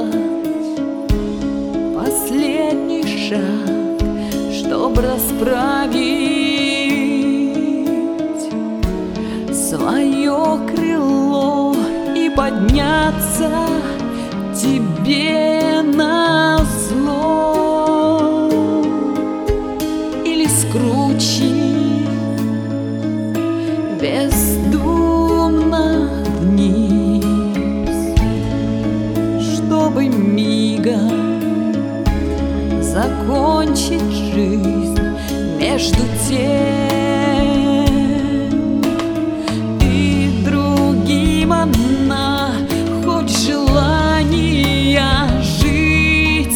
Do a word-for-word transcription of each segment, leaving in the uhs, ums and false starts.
последний шаг, чтоб расправить свое крыло и подняться тебе назло, или скручить бездумно вниз, чтобы мигом закончить жизнь между тем и другим. Она хоть желания жить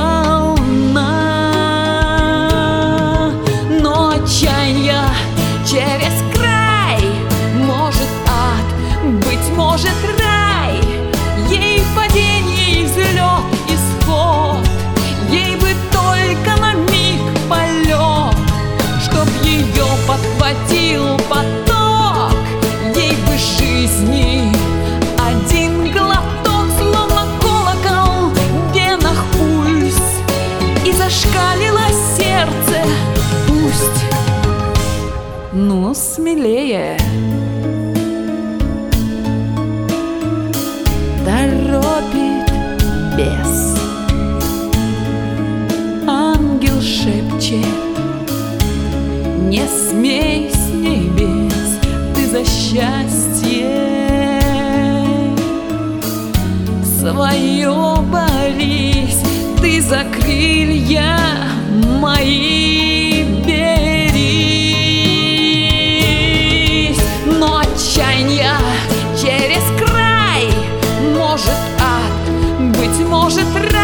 сполна, но отчаяние через край, может ад, быть может рай, ей падение и взлет, исход, ей бы только на миг полет, чтоб ее подхватил поток, ей бы жизни один глоток, словно колокол, где на пульс, и зашкалило сердце. Пусть, но смелее торопит бес. Ангел шепчет: не смей с небес ты за счастье свое борись, ты за крылья мои берись. Но отчаяние через край, может ад, быть может рай,